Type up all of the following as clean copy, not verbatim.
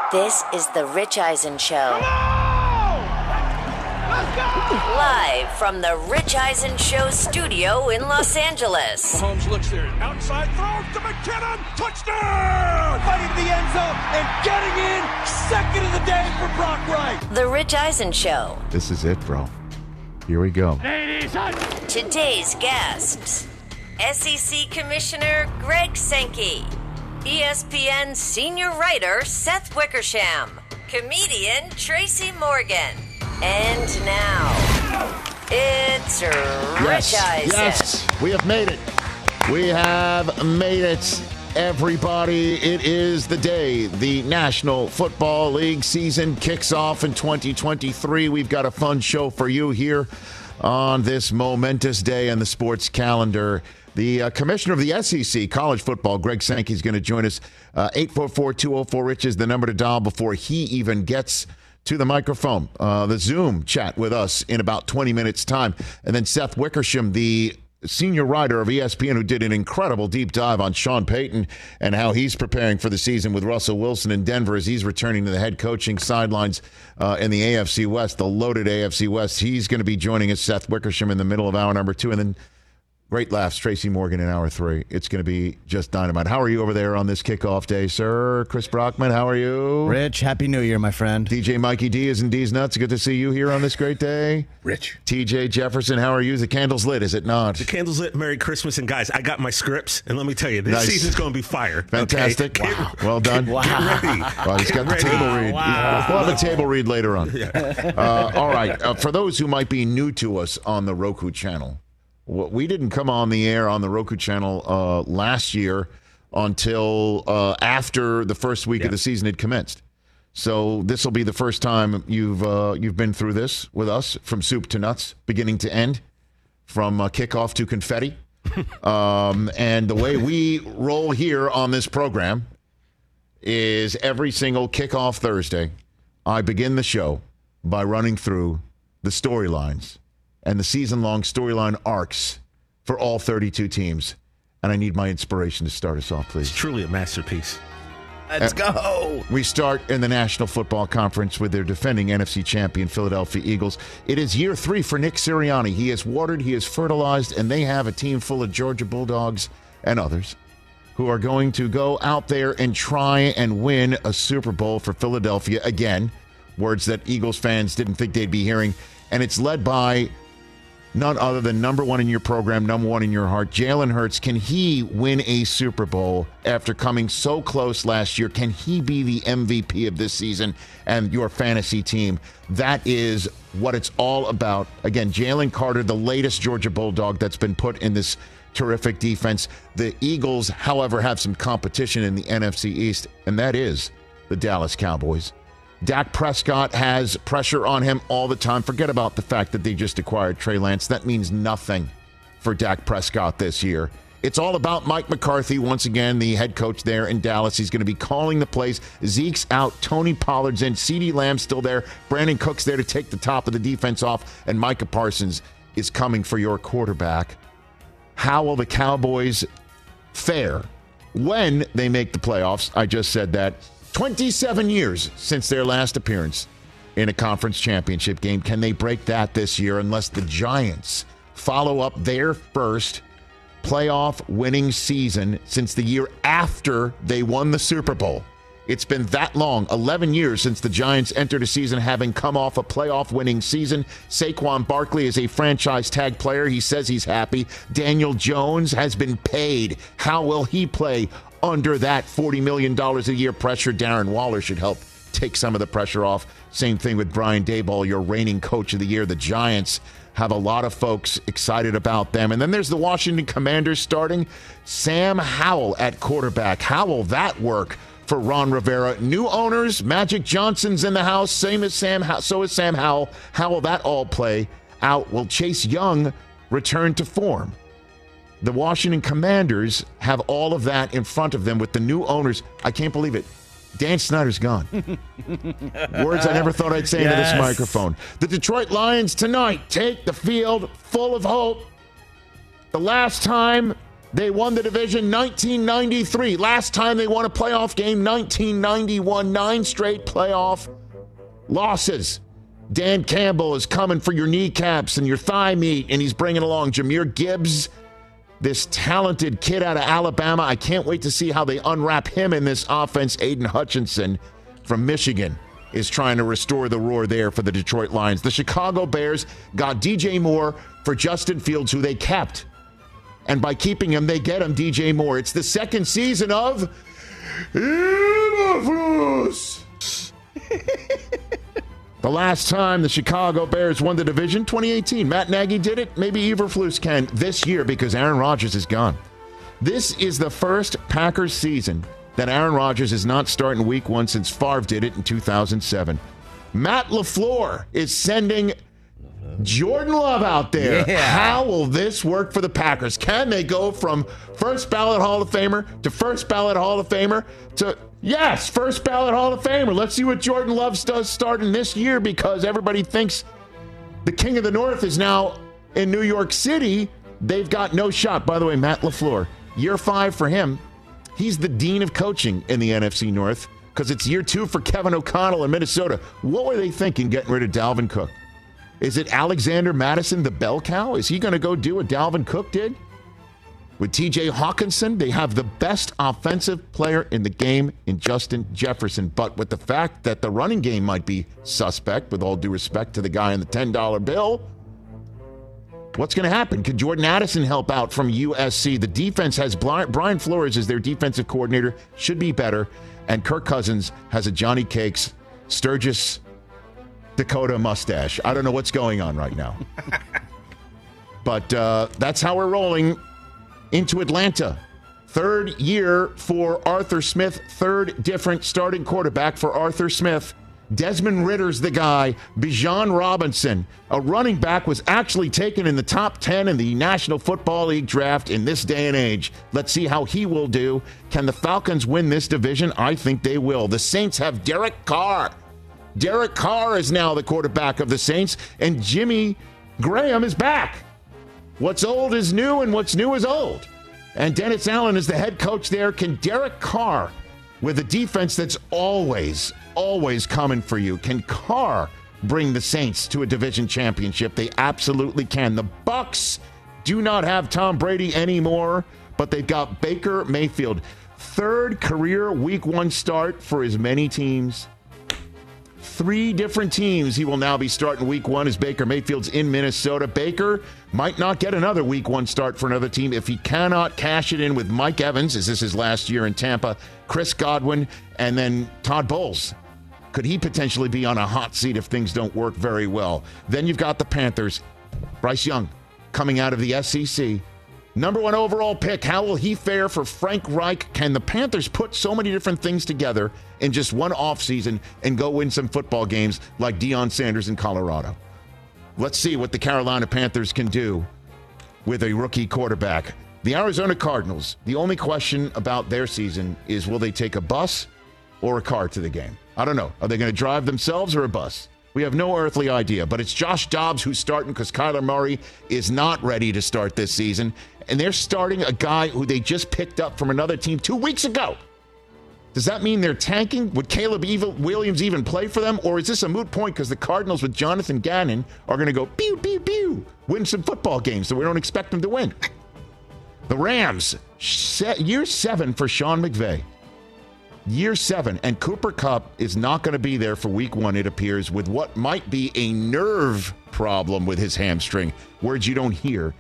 This is The Rich Eisen Show. Let's go! Live from The Rich Eisen Show studio in Los Angeles. Mahomes looks there. Outside throw to McKinnon. Touchdown! Fighting to the end zone and getting in. Second of the day for Brock Wright. The Rich Eisen Show. This is it, bro. Here we go. Today's guests. SEC Commissioner Greg Sankey. ESPN senior writer Seth Wickersham. Comedian Tracy Morgan. And now, it's Rich Eisen. Yes, we have made it. We have made it, everybody. It is the day the National Football League season kicks off in 2023. We've got a fun show for you here on this momentous day on the sports calendar. The commissioner of the SEC, college football, Greg Sankey, is going to join us. 844-204-RICH is the number to dial before he even gets to the microphone. The Zoom chat with us in about 20 minutes' time. And then Seth Wickersham, the senior writer of ESPN, who did an incredible deep dive on Sean Payton and how he's preparing for the season with Russell Wilson in Denver as he's returning to the head coaching sidelines in the AFC West, the loaded AFC West. He's going to be joining us, Seth Wickersham, in the middle of hour number 2. And then great laughs, Tracy Morgan in hour 3. It's going to be just dynamite. How are you over there on this kickoff day, sir? Chris Brockman, how are you? Rich, Happy New Year, my friend. DJ Mikey D is in D's Nuts. Good to see you here on this great day. Rich. TJ Jefferson, how are you? The candle's lit, is it not? The candle's lit. Merry Christmas. And guys, I got my scripts, and let me tell you, this Nice. season's going to be fire. Fantastic. Okay? Wow. Well done. Get ready. Well, he's got the Ready. table read. Wow. We'll have a table read later on. All right. For those who might be new to us on the Roku channel, we didn't come on the air on the Roku channel last year until after the first week of the season had commenced. So this will be the first time you've been through this with us, from soup to nuts, beginning to end, from kickoff to confetti. And the way we roll here on this program is every single kickoff Thursday, I begin the show by running through the storylines and the season-long storyline arcs for all 32 teams. And I need my inspiration to start us off, please. It's truly a masterpiece. Let's go. We start in the National Football Conference with their defending NFC champion, Philadelphia Eagles. It is year 3 for Nick Sirianni. He has watered, he has fertilized, and they have a team full of Georgia Bulldogs and others who are going to go out there and try and win a Super Bowl for Philadelphia again. Words that Eagles fans didn't think they'd be hearing. And it's led by none other than number one in your program, number one in your heart, Jalen Hurts. Can he win a Super Bowl after coming so close last year? Can he be the MVP of this season and your fantasy team? That is what it's all about. Again, Jalen Carter, the latest Georgia Bulldog that's been put in this terrific defense. The Eagles, however, have some competition in the NFC East, and that is the Dallas Cowboys. Dak Prescott has pressure on him all the time. Forget about the fact that they just acquired Trey Lance. That means nothing for Dak Prescott this year. It's all about Mike McCarthy, once again, the head coach there in Dallas. He's going to be calling the plays. Zeke's out. Tony Pollard's in. CeeDee Lamb's still there. Brandon Cook's there to take the top of the defense off. And Micah Parsons is coming for your quarterback. How will the Cowboys fare when they make the playoffs? I just said that. 27 years since their last appearance in a conference championship game. Can they break that this year unless the Giants follow up their first playoff winning season since the year after they won the Super Bowl? It's been that long, 11 years since the Giants entered a season having come off a playoff winning season. Saquon Barkley is a franchise tag player. He says he's happy. Daniel Jones has been paid. How will he play under that $40 million a year pressure? Darren Waller should help take some of the pressure off. Same thing with Brian Daboll, your reigning coach of the year. The Giants have a lot of folks excited about them. And then there's the Washington Commanders starting Sam Howell at quarterback. How will that work for Ron Rivera? New owners, Magic Johnson's in the house, same as so is Sam Howell. How will that all play out? Will Chase Young return to form? The Washington Commanders have all of that in front of them with the new owners. I can't believe it. Dan Snyder's gone. Words I never thought I'd say into this microphone. The Detroit Lions tonight take the field full of hope. The last time They won the division 1993. Last time they won a playoff game, 1991. 9 straight playoff losses. Dan Campbell is coming for your kneecaps and your thigh meat, and he's bringing along Jahmyr Gibbs, this talented kid out of Alabama. I can't wait to see how they unwrap him in this offense. Aiden Hutchinson from Michigan is trying to restore the roar there for the Detroit Lions. The Chicago Bears got DJ Moore for Justin Fields, who they kept. And by keeping him, they get him DJ Moore. It's the second season of Eberflus. The last time the Chicago Bears won the division, 2018. Matt Nagy did it. Maybe Eberflus can this year because Aaron Rodgers is gone. This is the first Packers season that Aaron Rodgers is not starting week 1 since Favre did it in 2007. Matt LaFleur is sending Jordan Love out there. Yeah. How will this work for the Packers? Can they go from first ballot Hall of Famer to first ballot Hall of Famer to, yes, first ballot Hall of Famer? Let's see what Jordan Love does starting this year, because everybody thinks the King of the North is now in New York City. They've got no shot. By the way, Matt LaFleur, year 5 for him. He's the dean of coaching in the NFC North because it's year 2 for Kevin O'Connell in Minnesota. What were they thinking getting rid of Dalvin Cook? Is it Alexander Mattison, the bell cow? Is he going to go do what Dalvin Cook did? With TJ Hawkinson, they have the best offensive player in the game in Justin Jefferson. But with the fact that the running game might be suspect, with all due respect to the guy in the $10 bill, what's going to happen? Could Jordan Addison help out from USC? The defense has Brian Flores as their defensive coordinator, should be better. And Kirk Cousins has a Johnny Cakes, Sturgis, Dakota mustache. I don't know what's going on right now. But that's how we're rolling into Atlanta. 3rd year for Arthur Smith. 3rd different starting quarterback for Arthur Smith. Desmond Ritter's the guy. Bijan Robinson, a running back, was actually taken in the top 10 in the National Football League draft in this day and age. Let's see how he will do. Can the Falcons win this division? I think they will. The Saints have Derek Carr. Derek Carr is now the quarterback of the Saints, and Jimmy Graham is back. What's old is new, and what's new is old. And Dennis Allen is the head coach there. Can Derek Carr, with a defense that's always coming for you, can Carr bring the Saints to a division championship? They absolutely can. The Bucs do not have Tom Brady anymore, but they've got Baker Mayfield. 3rd career week 1 start for as many teams. 3 different teams he will now be starting week 1 as Baker Mayfield's in Minnesota. Baker might not get another week 1 start for another team if he cannot cash it in with Mike Evans, as this is last year in Tampa, Chris Godwin, and then Todd Bowles. Could he potentially be on a hot seat if things don't work very well? Then you've got the Panthers. Bryce Young coming out of the SEC. Number 1 overall pick. How will he fare for Frank Reich? Can the Panthers put so many different things together in just one offseason and go win some football games like Deion Sanders in Colorado? Let's see what the Carolina Panthers can do with a rookie quarterback. The Arizona Cardinals, the only question about their season is, will they take a bus or a car to the game? I don't know. Are they going to drive themselves or a bus? We have no earthly idea, but it's Josh Dobbs who's starting because Kyler Murray is not ready to start this season. And they're starting a guy who they just picked up from another team 2 weeks ago. Does that mean they're tanking? Would Caleb Williams even play for them? Or is this a moot point because the Cardinals with Jonathan Gannon are going to go pew, pew, pew, win some football games so we don't expect them to win? The Rams, year 7 for Sean McVay. Year 7, and Cooper Kupp is not going to be there for week 1, it appears, with what might be a nerve problem with his hamstring. Words you don't hear.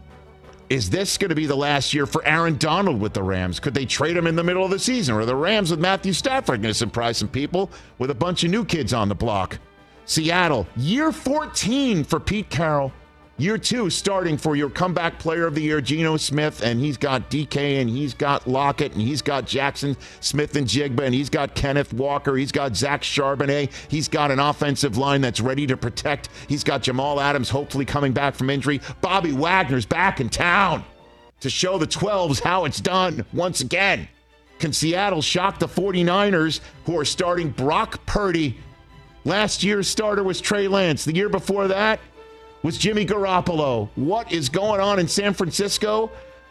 Is this going to be the last year for Aaron Donald with the Rams? Could they trade him in the middle of the season? Or are the Rams with Matthew Stafford going to surprise some people with a bunch of new kids on the block? Seattle, year 14 for Pete Carroll. Year 2 starting for your comeback player of the year, Geno Smith, and he's got DK, and he's got Lockett, and he's got Jackson Smith and Jigba, and he's got Kenneth Walker, he's got Zach Charbonnet, he's got an offensive line that's ready to protect, he's got Jamal Adams hopefully coming back from injury. Bobby Wagner's back in town to show the 12s how it's done once again. Can Seattle shock the 49ers, who are starting Brock Purdy? Last year's starter was Trey Lance. The year before that was Jimmy Garoppolo. What is going on in San Francisco?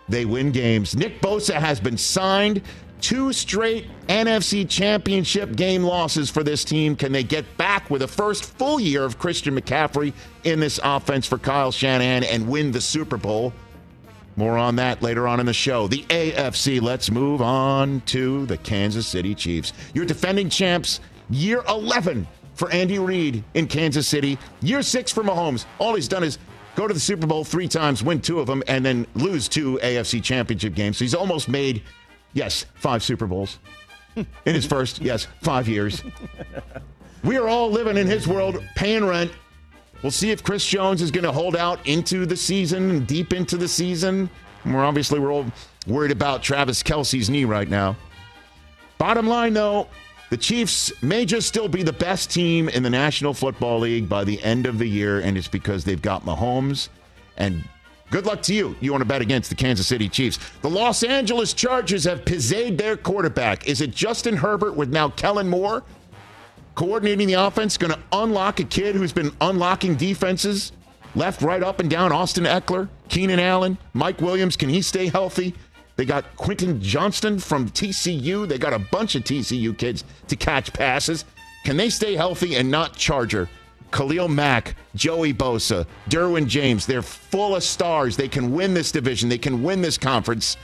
they win games. Nick Bosa has been signed. 2 straight NFC Championship game losses for this team. Can they get back with a first full year of Christian McCaffrey in this offense for Kyle Shanahan and win the Super Bowl? More on that later on in the show. The AFC, let's move on to the Kansas City Chiefs. Your defending champs, year 11 for Andy Reid in Kansas City. Year 6 for Mahomes. All he's done is go to the Super Bowl 3 times, win 2 of them, and then lose 2 AFC Championship games. So he's almost made, 5 Super Bowls in his first, 5 years. We are all living in his world, paying rent. We'll see if Chris Jones is going to hold out into the season and deep into the season. We're all worried about Travis Kelce's knee right now. Bottom line, though, the Chiefs may just still be the best team in the National Football League by the end of the year, and it's because they've got Mahomes. And good luck to you. You want to bet against the Kansas City Chiefs. The Los Angeles Chargers have pizzazed their quarterback. Is it Justin Herbert with now Kellen Moore coordinating the offense, going to unlock a kid who's been unlocking defenses left, right, up, and down? Austin Eckler, Keenan Allen, Mike Williams. Can he stay healthy? They got Quentin Johnston from TCU. They got a bunch of TCU kids to catch passes. Can they stay healthy and not Charger? Khalil Mack, Joey Bosa, Derwin James. They're full of stars. They can win this division. They can win this conference.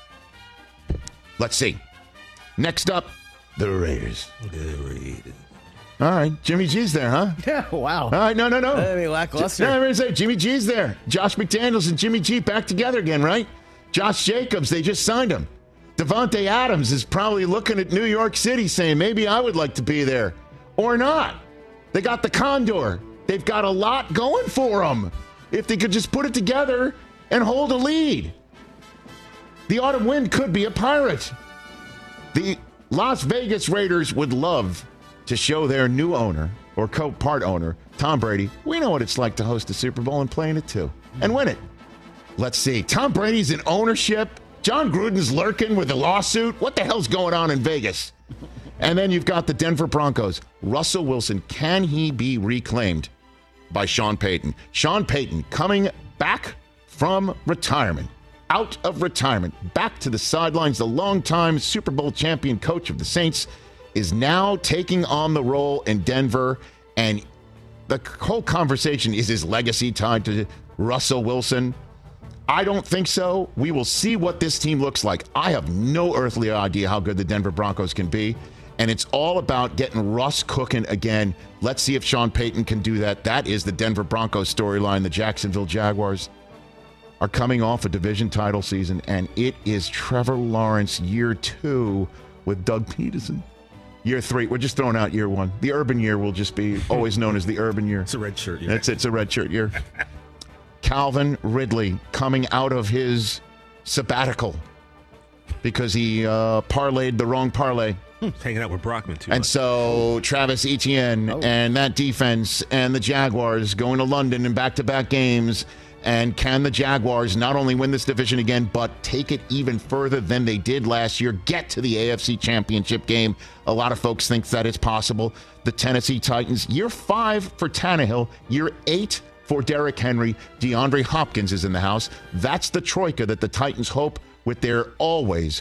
Let's see. Next up, the Raiders. All right, Jimmy G's there, huh? Yeah, wow. All right, no. I mean, lackluster. I'm going to say Jimmy G's there. Josh McDaniels and Jimmy G back together again, right? Josh Jacobs, they just signed him. Devontae Adams is probably looking at New York City saying, maybe I would like to be there. Or not. They got the Condor. They've got a lot going for them. If they could just put it together and hold a lead. The autumn wind could be a pirate. The Las Vegas Raiders would love to show their new owner, or co-part owner, Tom Brady, we know what it's like to host a Super Bowl and play in it too. And win it. Let's see. Tom Brady's in ownership. John Gruden's lurking with a lawsuit. What the hell's going on in Vegas? And then you've got the Denver Broncos. Russell Wilson, can he be reclaimed by Sean Payton? Sean Payton coming back from retirement. Out of retirement. Back to the sidelines. The longtime Super Bowl champion coach of the Saints is now taking on the role in Denver. And the whole conversation, is his legacy tied to Russell Wilson? I don't think so. We will see what this team looks like. I have no earthly idea how good the Denver Broncos can be. And it's all about getting Russ cooking again. Let's see if Sean Payton can do that. That is the Denver Broncos storyline. The Jacksonville Jaguars are coming off a division title season, and it is Trevor Lawrence year 2 with Doug Peterson. Year 3, we're just throwing out year 1. The urban year will just be always known as the urban year. It's a red shirt year. That's it. It's a red shirt year. Calvin Ridley coming out of his sabbatical because he parlayed the wrong parlay. Hanging out with Brockman, too. And so Travis Etienne and that defense and the Jaguars going to London in back-to-back games. And can the Jaguars not only win this division again, but take it even further than they did last year, get to the AFC Championship game? A lot of folks think that it's possible. The Tennessee Titans, year 5 for Tannehill, year 8 for Derrick Henry. DeAndre Hopkins is in the house. That's the troika that the Titans hope with their always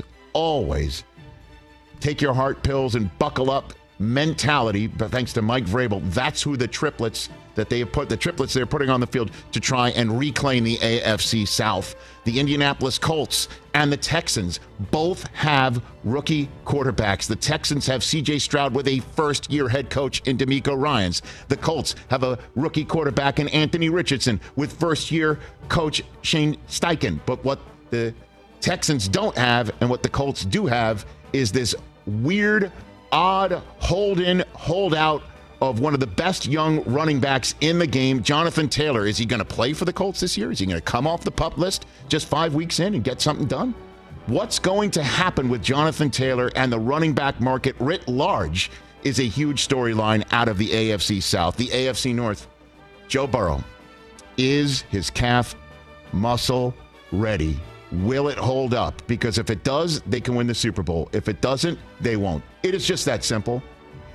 take your heart pills and buckle up mentality. But thanks to Mike Vrabel, that's who the triplets that they have put, the triplets they're putting on the field to try and reclaim the AFC South. The Indianapolis Colts and the Texans both have rookie quarterbacks. The Texans have C.J. Stroud with a first-year head coach in DeMeco Ryans. The Colts have a rookie quarterback in Anthony Richardson with first-year coach Shane Steichen. But what the Texans don't have and what the Colts do have is this weird, odd, hold-in, hold-out of one of the best young running backs in the game, Jonathan Taylor. Is he going to play for the Colts this year? Is he going to come off the PUP list just 5 weeks in and get something done? What's going to happen with Jonathan Taylor and the running back market writ large is a huge storyline out of the AFC South. The AFC North, Joe Burrow, is his calf muscle ready? Will it hold up? Because if it does, they can win the Super Bowl. If it doesn't, they won't. It is just that simple.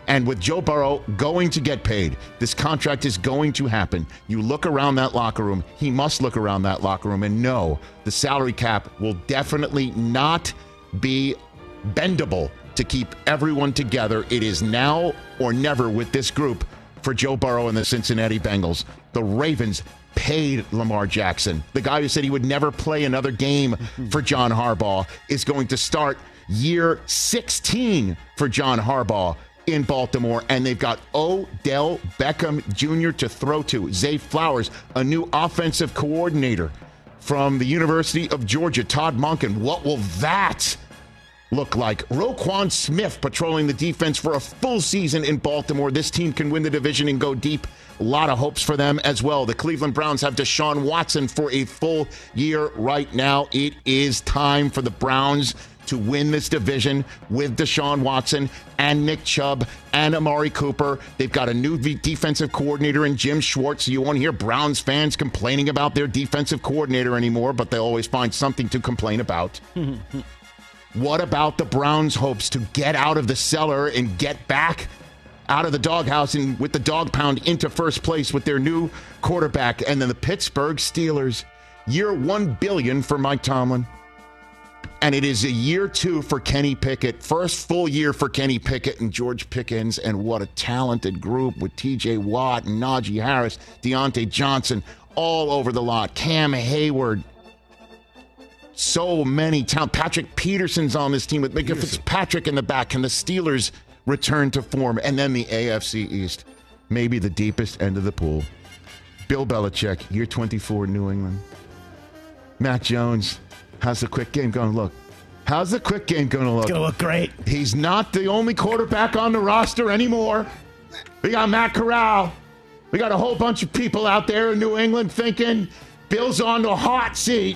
And with Joe Burrow going to get paid, this contract is going to happen. You look around that locker room. He must look around that locker room and know the salary cap will definitely not be bendable to keep everyone together. It is now or never with this group for Joe Burrow and the Cincinnati Bengals. The Ravens paid Lamar Jackson. The guy who said he would never play another game for John Harbaugh is going to start year 16 for John Harbaugh in Baltimore, and they've got Odell Beckham Jr. to throw to. Zay Flowers, a new offensive coordinator from the University of Georgia, Todd Monken. What will that look like? Roquan Smith patrolling the defense for a full season in Baltimore. This team can win the division and go deep. A lot of hopes for them as well. The Cleveland Browns have Deshaun Watson for a full year right now. It is time for the Browns to win this division with Deshaun Watson and Nick Chubb and Amari Cooper. They've got a new defensive coordinator in Jim Schwartz. You won't hear Browns fans complaining about their defensive coordinator anymore, but they always find something to complain about. What about the Browns' hopes to get out of the cellar and get back out of the doghouse and with the dog pound into first place with their new quarterback? And then the Pittsburgh Steelers, year $1 billion for Mike Tomlin. And it is a year 2 for Kenny Pickett. First full year for Kenny Pickett and George Pickens. And what a talented group with TJ Watt and Najee Harris, Deontay Johnson, all over the lot. Cam Hayward. So many talent. Patrick Peterson's on this team with Micah Fitzpatrick in the back. Can the Steelers return to form? And then the AFC East, maybe the deepest end of the pool. Bill Belichick, year 24 in New England. Mac Jones. How's the quick game going to look? How's the quick game going to look? It's going to look great. He's not the only quarterback on the roster anymore. We got Matt Corral. We got a whole bunch of people out there in New England thinking Bill's on the hot seat.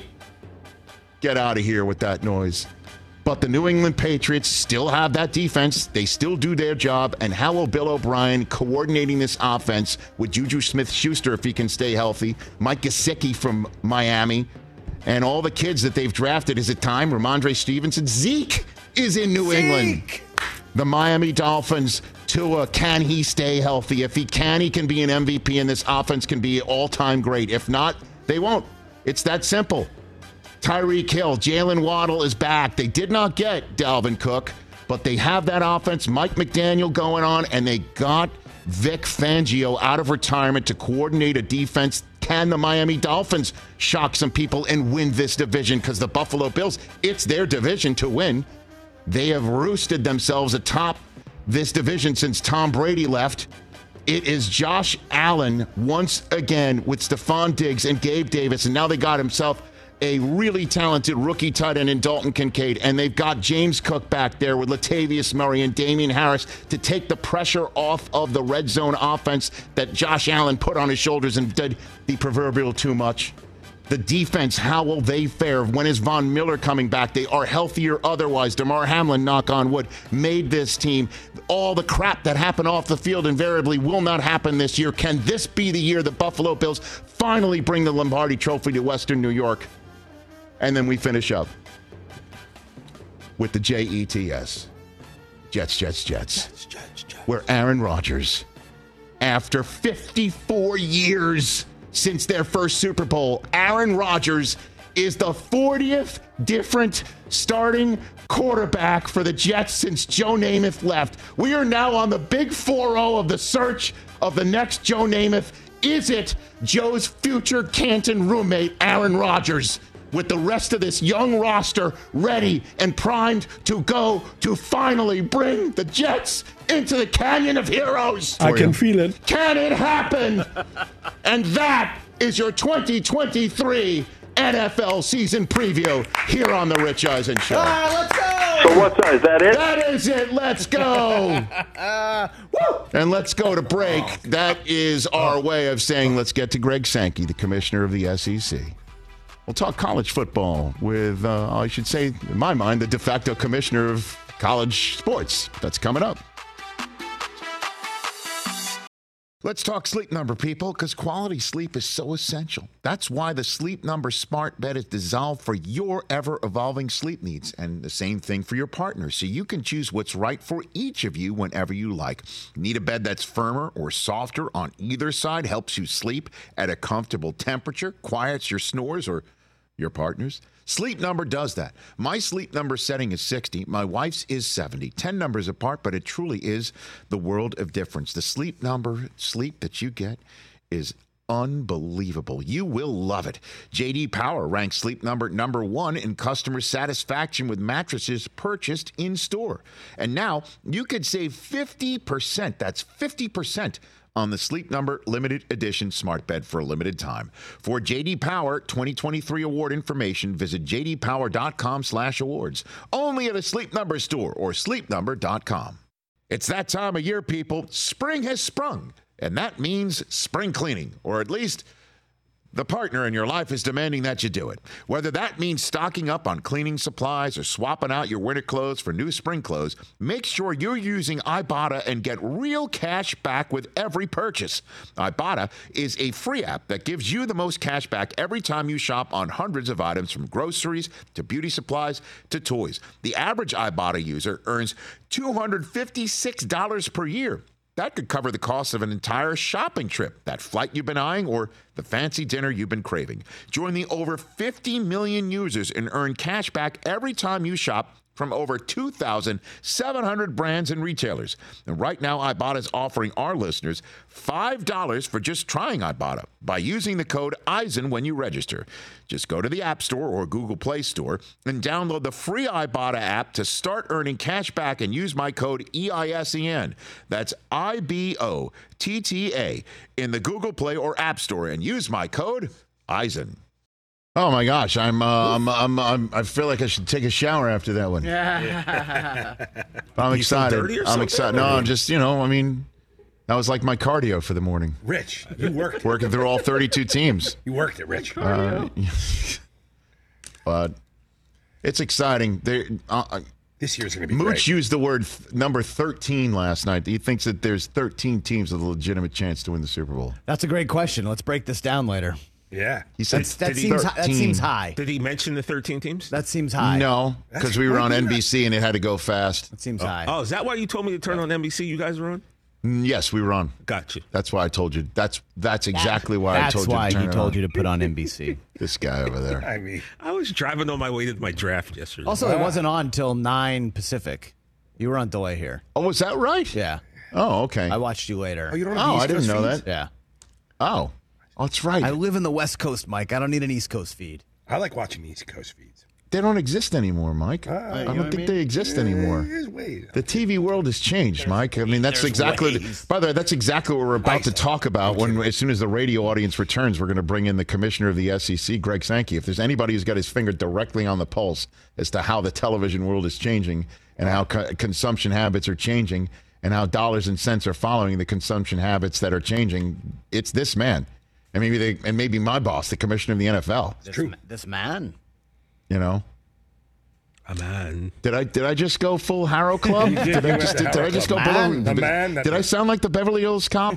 Get out of here with that noise. But the New England Patriots still have that defense. They still do their job. And how will Bill O'Brien coordinating this offense with Juju Smith-Schuster if he can stay healthy, Mike Gesicki from Miami, and all the kids that they've drafted? Is it time? Ramondre Stevenson. Zeke is in New England. The Miami Dolphins. Tua, can he stay healthy? If he can, he can be an MVP, and this offense can be all-time great. If not, they won't. It's that simple. Tyreek Hill, Jalen Waddle is back. They did not get Dalvin Cook, but they have that offense. Mike McDaniel going on, and they got Vic Fangio out of retirement to coordinate a defense. Can the Miami Dolphins shock some people and win this division? Because the Buffalo Bills, it's their division to win. They have roosted themselves atop this division since Tom Brady left. It is Josh Allen once again with Stephon Diggs and Gabe Davis, and now they got himself a really talented rookie tight end in Dalton Kincaid, and they've got James Cook back there with Latavius Murray and Damian Harris to take the pressure off of the red zone offense that Josh Allen put on his shoulders and did the proverbial too much. The defense, how will they fare? When is Von Miller coming back? They are healthier otherwise. DeMar Hamlin, knock on wood, made this team. All the crap that happened off the field invariably will not happen this year. Can this be the year the Buffalo Bills finally bring the Lombardi Trophy to Western New York? And then we finish up with the JETS. Jets. Where Aaron Rodgers, after 54 years since their first Super Bowl, Aaron Rodgers is the 40th different starting quarterback for the Jets since Joe Namath left. We are now on the big 4-0 of the search of the next Joe Namath. Is it Joe's future Canton roommate, Aaron Rodgers, with the rest of this young roster ready and primed to go to finally bring the Jets into the Canyon of Heroes? I can feel it. Can it happen? And that is your 2023 NFL season preview here on The Rich Eisen Show. Let's go! So what's that? Is that it? That is it. Let's go. And let's go to break. That is our way of saying let's get to Greg Sankey, the commissioner of the SEC. We'll talk college football with, I should say, in my mind, the de facto commissioner of college sports. That's coming up. Let's talk Sleep Number, people, because quality sleep is so essential. That's why the Sleep Number smart bed is designed for your ever-evolving sleep needs, and the same thing for your partner, so you can choose what's right for each of you whenever you like. Need a bed that's firmer or softer on either side, helps you sleep at a comfortable temperature, quiets your snores or your partner's? Sleep Number does that. My Sleep Number setting is 60. My wife's is 70. 10 numbers apart, but it truly is the world of difference. The Sleep Number sleep that you get is unbelievable. You will love it. J.D. Power ranks Sleep Number number 1 in customer satisfaction with mattresses purchased in store. And now you could save 50%. That's 50% on the Sleep Number limited edition smart bed for a limited time. For J.D. Power 2023 award information, visit jdpower.com/awards. Only at a Sleep Number store or sleepnumber.com. It's that time of year, people. Spring has sprung, and that means spring cleaning, or at least the partner in your life is demanding that you do it. Whether that means stocking up on cleaning supplies or swapping out your winter clothes for new spring clothes, make sure you're using Ibotta and get real cash back with every purchase. Ibotta is a free app that gives you the most cash back every time you shop on hundreds of items, from groceries to beauty supplies to toys. The average Ibotta user earns $256 per year. That could cover the cost of an entire shopping trip, that flight you've been eyeing, or the fancy dinner you've been craving. Join the over 50 million users and earn cash back every time you shop from over 2,700 brands and retailers. And right now, Ibotta is offering our listeners $5 for just trying Ibotta by using the code EISEN when you register. Just go to the App Store or Google Play Store and download the free Ibotta app to start earning cash back and use my code EISEN. That's IBOTTA in the Google Play or App Store, and use my code EISEN. Oh my gosh, I feel like I should take a shower after that one. I'm excited. I'm excited. No, I'm just, that was like my cardio for the morning. Rich, you worked. Working through all 32 teams. You worked it, Rich. But it's exciting. This year's going to be Mooch great. used the word number 13 last night. He thinks that there's 13 teams with a legitimate chance to win the Super Bowl. That's a great question. Let's break this down later. Yeah. He said that seems high. Did he mention the 13 teams? That seems high. No, because we were on NBC and it had to go fast. That seems high. Oh, is that why you told me to turn on NBC? You guys were on? Yes, we were on. Got you. That's why I told you. That's exactly why I told you. That's why he told you to put on NBC. This guy over there. I mean, I was driving on my way to my draft yesterday. Also, it wasn't on till 9 Pacific. You were on delay here. Oh, was that right? Yeah. Oh, okay. I watched you later. Oh, you don't have the East I didn't Coast know feeds? that. Yeah. Oh, that's right. I live in the West Coast, Mike. I don't need an East Coast feed. I like watching the East Coast feeds. They don't exist anymore, Mike. I don't think they exist anymore. There's ways. The TV world has changed, Mike. I mean, that's exactly. By the way, that's exactly what we're about to talk about. As soon as the radio audience returns, we're going to bring in the commissioner of the SEC, Greg Sankey. If there's anybody who's got his finger directly on the pulse as to how the television world is changing and how consumption habits are changing and how dollars and cents are following the consumption habits that are changing, it's this man. And maybe my boss, the commissioner of the NFL. It's true. This man. You know. A man. Did I just go full Harrow Club? Did I just go below? Did I sound like the Beverly Hills Cop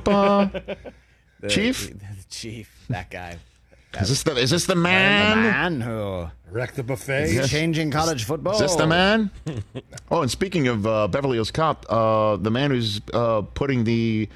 chief? The chief, that guy. Is this the man? The man who wrecked the buffet. is changing college football. Is this the man? Oh, and speaking of Beverly Hills Cop, the man who's putting the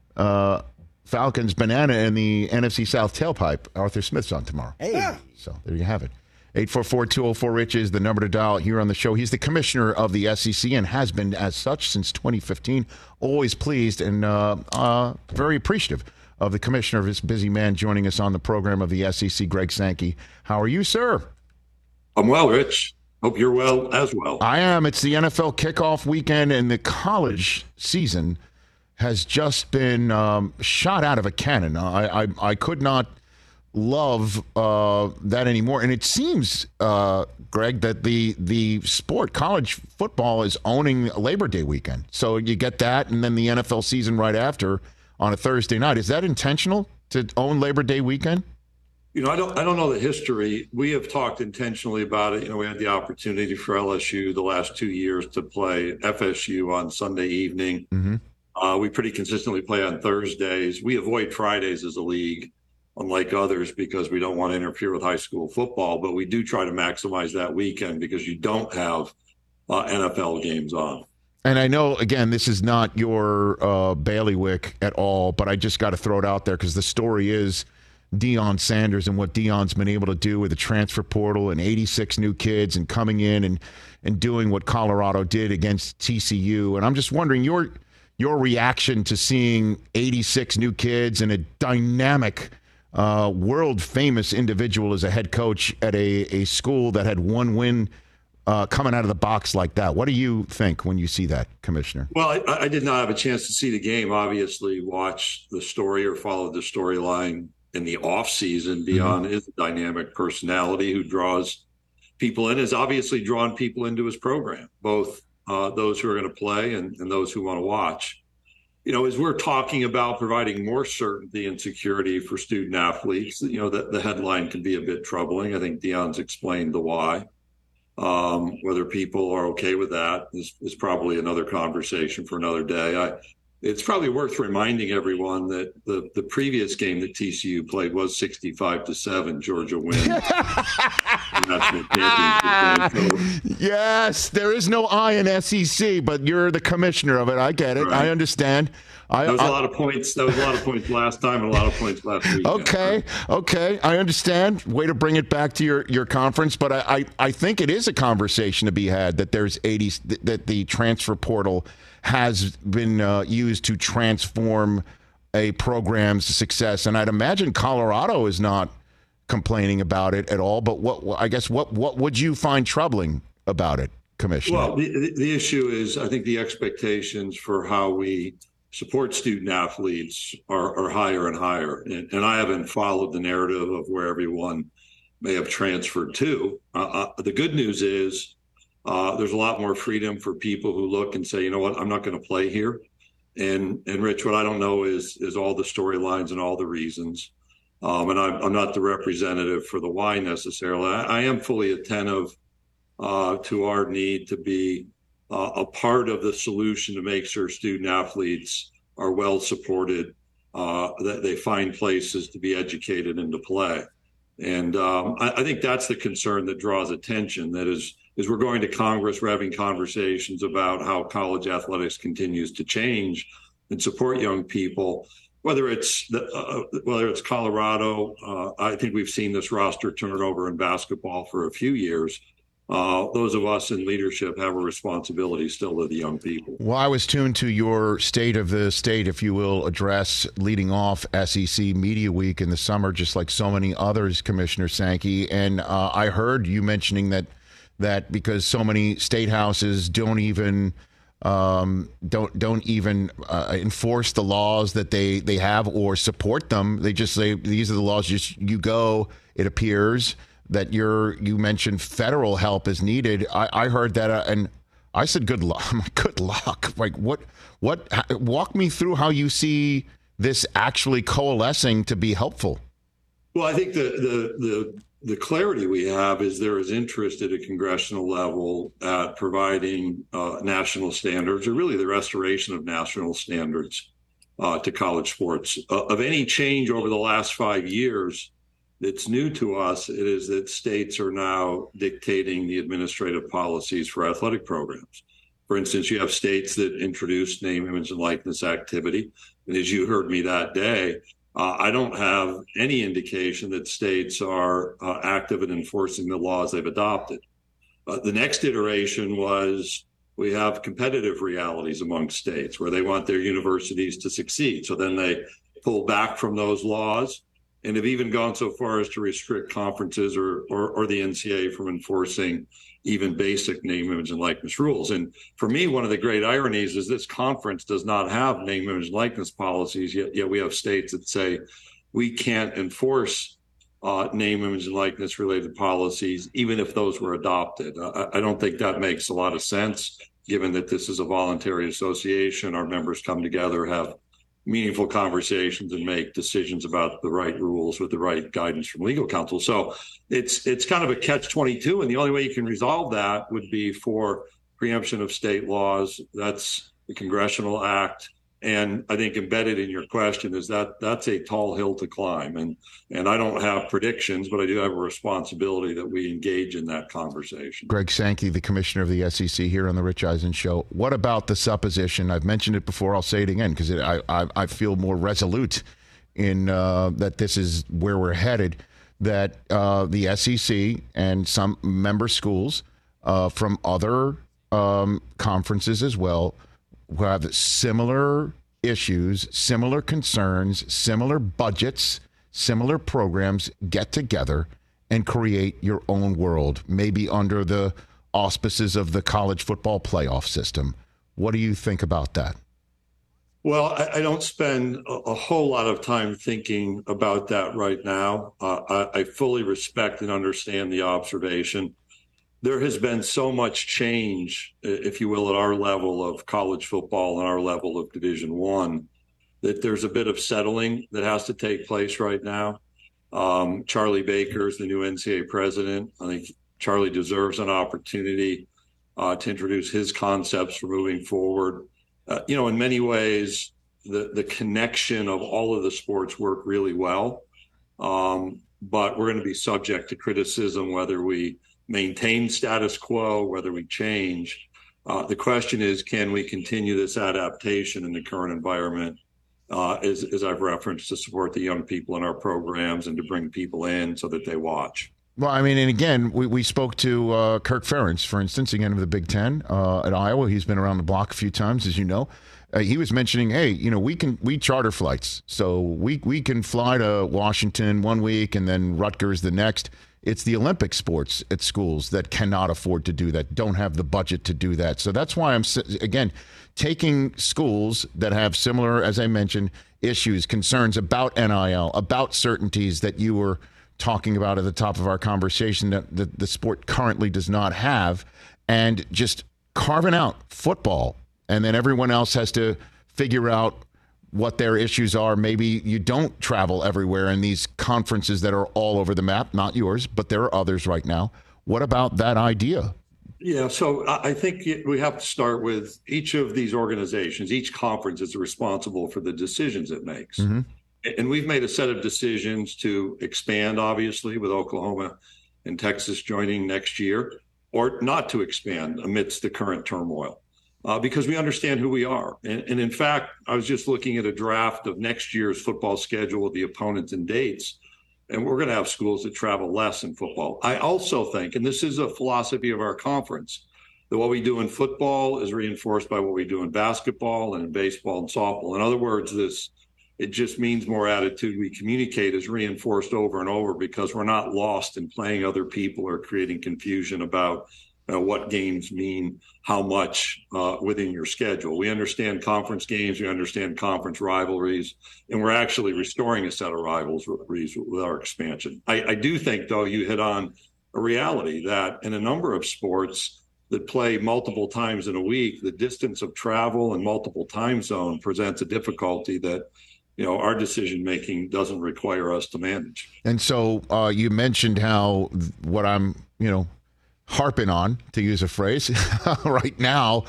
Falcons banana in the NFC South tailpipe, Arthur Smith's on tomorrow. Hey. So there you have it. 844-204-RICH is the number to dial here on the show. He's the commissioner of the SEC and has been as such since 2015. Always pleased and very appreciative of the commissioner, of this busy man, joining us on the program of the SEC, Greg Sankey. How are you, sir? I'm well, Rich. Hope you're well as well. I am. It's the NFL kickoff weekend, and the college season has just been shot out of a cannon. I could not love that anymore. And it seems, Greg, that the sport, college football, is owning Labor Day weekend. So you get that, and then the NFL season right after on a Thursday night. Is that intentional to own Labor Day weekend? You know, I don't know the history. We have talked intentionally about it. You know, we had the opportunity for LSU the last 2 years to play FSU on Sunday evening. Mm-hmm. We pretty consistently play on Thursdays. We avoid Fridays as a league, unlike others, because we don't want to interfere with high school football. But we do try to maximize that weekend because you don't have NFL games on. And I know, again, this is not your bailiwick at all, but I just got to throw it out there because the story is Deion Sanders and what Deion's been able to do with the transfer portal and 86 new kids and coming in and doing what Colorado did against TCU. And I'm just wondering your reaction to seeing 86 new kids and a dynamic, world-famous individual as a head coach at a school that had one win coming out of the box like that. What do you think when you see that, Commissioner? Well, I did not have a chance to see the game. Obviously, watch the story or follow the storyline in the off season. Deion is a dynamic personality who draws people in, has obviously drawn people into his program, both those who are going to play and those who want to watch. You know, as we're talking about providing more certainty and security for student athletes, you know, the headline can be a bit troubling. I think Deion's explained the why. Whether people are okay with that is probably another conversation for another day. It's probably worth reminding everyone that the previous game that TCU played was 65-7. Georgia wins. National championship game. Yes, there is no I in SEC, but you're the commissioner of it. I get it. Right. I understand. That was a lot of points. That was a lot of points last time and a lot of points last week. Okay. I understand. Way to bring it back to your conference, but I think it is a conversation to be had that there's 80 that the transfer portal has been used to transform a program's success, and I'd imagine Colorado is not complaining about it at all. But what would you find troubling about it, Commissioner? Well, the issue is, I think the expectations for how we support student athletes are higher and higher. And I haven't followed the narrative of where everyone may have transferred to. The good news is there's a lot more freedom for people who look and say, you know what, I'm not going to play here. And Rich, what I don't know is all the storylines and all the reasons. And I'm not the representative for the why necessarily. I am fully attentive to our need to be a part of the solution to make sure student athletes are well supported, that they find places to be educated and to play. And I think that's the concern that draws attention. That is we're going to Congress, we're having conversations about how college athletics continues to change and support young people. Whether it's Colorado, I think we've seen this roster turnover in basketball for a few years. Those of us in leadership have a responsibility still to the young people. Well, I was tuned to your State of the State, if you will, address leading off SEC Media Week in the summer, just like so many others, Commissioner Sankey. And I heard you mentioning that because so many state houses don't even enforce the laws that they have or support them. They just say these are the laws. You go. It appears that you mentioned federal help is needed. I heard that, and I said, good luck. Good luck. Like what? Walk me through how you see this actually coalescing to be helpful. Well, I think the clarity we have is there is interest at a congressional level at providing national standards, or really the restoration of national standards to college sports. Of any change over the last 5 years that's new to us, it is that states are now dictating the administrative policies for athletic programs. For instance, you have states that introduced name, image, and likeness activity. And as you heard me that day, I don't have any indication that states are active in enforcing the laws they've adopted. The next iteration was we have competitive realities among states where they want their universities to succeed. So then they pull back from those laws and have even gone so far as to restrict conferences or the NCAA from enforcing even basic name, image, and likeness rules. And for me, one of the great ironies is this conference does not have name, image, and likeness policies, yet we have states that say we can't enforce name, image, and likeness related policies, even if those were adopted. I don't think that makes a lot of sense, given that this is a voluntary association. Our members come together, have meaningful conversations, and make decisions about the right rules with the right guidance from legal counsel. So it's kind of a catch-22, and the only way you can resolve that would be for preemption of state laws. That's the congressional act. And I think embedded in your question is that's a tall hill to climb. And I don't have predictions, but I do have a responsibility that we engage in that conversation. Greg Sankey, the commissioner of the SEC, here on the Rich Eisen Show. What about the supposition? I've mentioned it before. I'll say it again because I feel more resolute in that this is where we're headed, that the SEC and some member schools from other conferences as well who have similar issues, similar concerns, similar budgets, similar programs get together and create your own world, maybe under the auspices of the college football playoff system. What do you think about that? Well, I don't spend a whole lot of time thinking about that right now. I fully respect and understand the observation. There has been so much change, if you will, at our level of college football and our level of Division I, that there's a bit of settling that has to take place right now. Charlie Baker is the new NCAA president. I think Charlie deserves an opportunity to introduce his concepts for moving forward. In many ways, the connection of all of the sports work really well, but we're going to be subject to criticism whether we maintain status quo, whether we change. The question is, can we continue this adaptation in the current environment, as I've referenced, to support the young people in our programs and to bring people in so that they watch? Well, I mean, and again, we spoke to Kirk Ferentz, for instance, again of the Big Ten at Iowa. He's been around the block a few times, as you know. He was mentioning, hey, we charter flights, so we can fly to Washington one week and then Rutgers the next. It's the Olympic sports at schools that cannot afford to do that, don't have the budget to do that. So that's why I'm, again, taking schools that have similar, as I mentioned, issues, concerns about NIL, about certainties that you were talking about at the top of our conversation that the sport currently does not have, and just carving out football. And then everyone else has to figure out what their issues are. Maybe you don't travel everywhere in these conferences that are all over the map, not yours, but there are others right now. What about that idea? Yeah, so I think we have to start with each of these organizations. Each conference is responsible for the decisions it makes. Mm-hmm. And we've made a set of decisions to expand, obviously, with Oklahoma and Texas joining next year, or not to expand amidst the current turmoil. Because we understand who we are. And in fact, I was just looking at a draft of next year's football schedule with the opponents and dates, and we're going to have schools that travel less in football. I also think, and this is a philosophy of our conference, that what we do in football is reinforced by what we do in basketball and in baseball and softball. In other words, it just means more attitude we communicate is reinforced over and over because we're not lost in playing other people or creating confusion about what games mean how much within your schedule. We understand conference games, we understand conference rivalries, and we're actually restoring a set of rivalries with our expansion. I do think, though, you hit on a reality that in a number of sports that play multiple times in a week, the distance of travel and multiple time zone presents a difficulty that our decision making doesn't require us to manage. And so you mentioned how what I'm harping on, to use a phrase, right now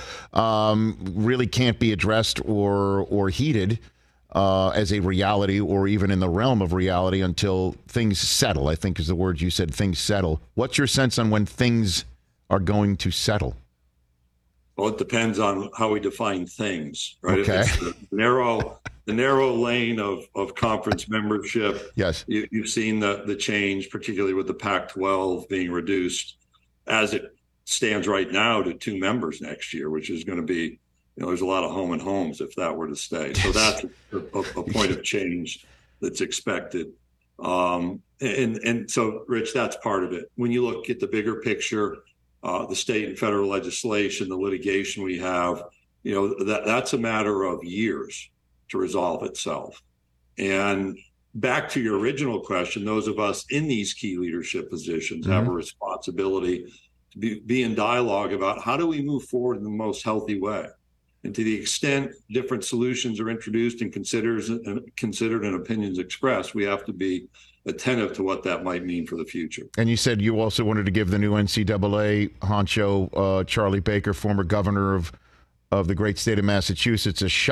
really can't be addressed or heated as a reality or even in the realm of reality until things settle, I think is the word you said, things settle. What's your sense on when things are going to settle? Well, it depends on how we define things, right? Okay. If it's the narrow lane of conference membership. Yes. You've seen the change, particularly with the Pac-12 being reduced as it stands right now to 2 members next year, which is going to be, there's a lot of home and homes if that were to stay. So that's a point of change that's expected. And so, Rich, that's part of it. When you look at the bigger picture, the state and federal legislation, the litigation we have, that's a matter of years to resolve itself. And back to your original question, those of us in these key leadership positions have a responsibility to be in dialogue about how do we move forward in the most healthy way. And to the extent different solutions are introduced and considered and opinions expressed, we have to be attentive to what that might mean for the future. And you said you also wanted to give the new NCAA honcho, Charlie Baker, former governor of the great state of Massachusetts, a shot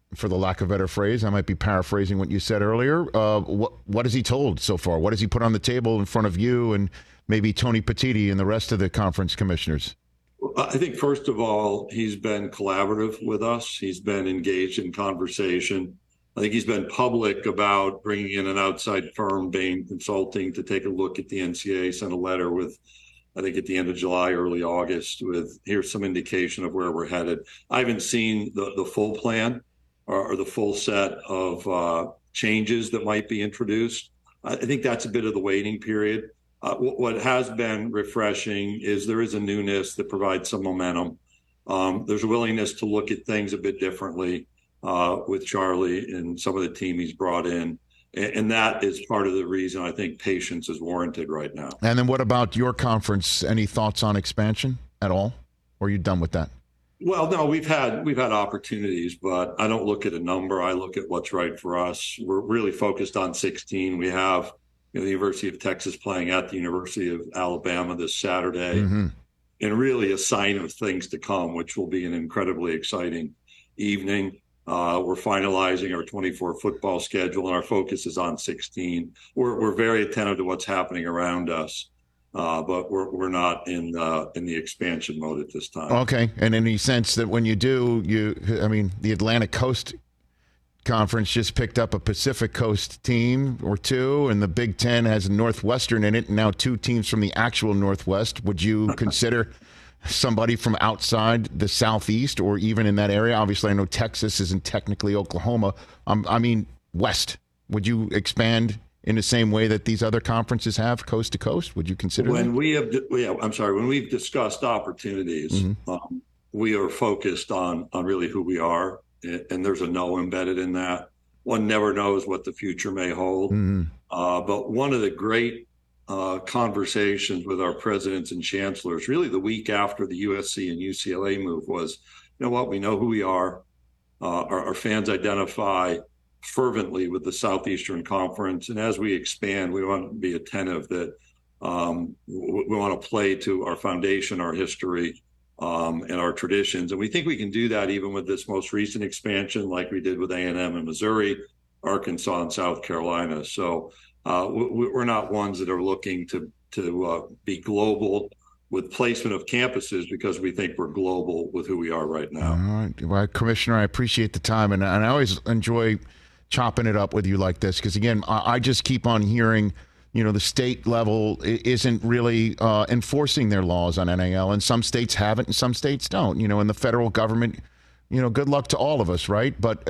for the lack of a better phrase. I might be paraphrasing what you said earlier. What has he told so far? What has he put on the table in front of you and maybe Tony Petitti and the rest of the conference commissioners? I think, first of all, he's been collaborative with us. He's been engaged in conversation. I think he's been public about bringing in an outside firm, Bain Consulting, to take a look at the NCAA. Sent a letter with, I think, at the end of July, early August, with here's some indication of where we're headed. I haven't seen the full plan or the full set of changes that might be introduced. I think that's a bit of the waiting period. What has been refreshing is there is a newness that provides some momentum. There's a willingness to look at things a bit differently with Charlie and some of the team he's brought in. And that is part of the reason I think patience is warranted right now. And then what about your conference? Any thoughts on expansion at all? Or are you done with that? Well, no, we've had opportunities, but I don't look at a number. I look at what's right for us. We're really focused on 16. We have the University of Texas playing at the University of Alabama this Saturday, and really a sign of things to come, which will be an incredibly exciting evening. We're finalizing our 24 football schedule, and our focus is on 16. We're very attentive to what's happening around us, but we're not in the expansion mode at this time. Okay, and any sense that when you do, the Atlantic Coast Conference just picked up a Pacific Coast team or two, and the Big Ten has a Northwestern in it, and now two teams from the actual Northwest. Would you consider somebody from outside the Southeast or even in that area? Obviously, I know Texas isn't technically Oklahoma. West. Would you expand in the same way that these other conferences have, coast to coast? Would you consider when we've discussed opportunities, we are focused on really who we are. And there's a no embedded in that. One never knows what the future may hold. But one of the great conversations with our presidents and chancellors, really the week after the USC and UCLA move, was, you know what, we know who we are. Our fans identify fervently with the Southeastern Conference. And as we expand, we want to be attentive that we want to play to our foundation, our history, and our traditions. And we think we can do that even with this most recent expansion, like we did with A&M in Missouri, Arkansas, and South Carolina. So we're not ones that are looking to be global with placement of campuses because we think we're global with who we are right now. All right. Well, Commissioner, I appreciate the time. And I always enjoy chopping it up with you like this because, again, I just keep on hearing the state level isn't really enforcing their laws on NIL, and some states have it and some states don't. And the federal government, good luck to all of us, right? But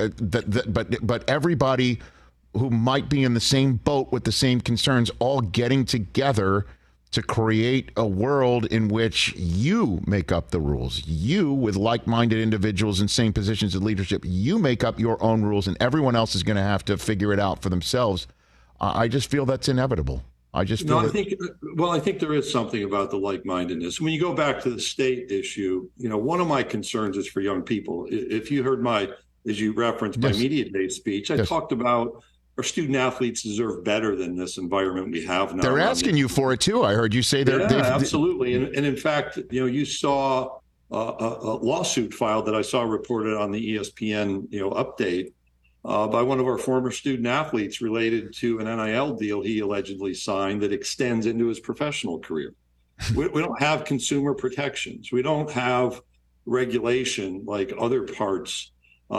everybody who might be in the same boat with the same concerns, all getting together to create a world in which you make up the rules. You, with like-minded individuals in same positions of leadership, you make up your own rules, and everyone else is going to have to figure it out for themselves. I just feel that's inevitable. I think there is something about the like-mindedness. When you go back to the state issue, one of my concerns is for young people. If you heard as you referenced, my Media Day speech, I talked about our student athletes deserve better than this environment we have now. They're asking you for it too. I heard you say that. Yeah, absolutely. And in fact, you saw a lawsuit filed that I saw reported on the ESPN, update. By one of our former student athletes related to an NIL deal he allegedly signed that extends into his professional career. We don't have consumer protections. We don't have regulation like other parts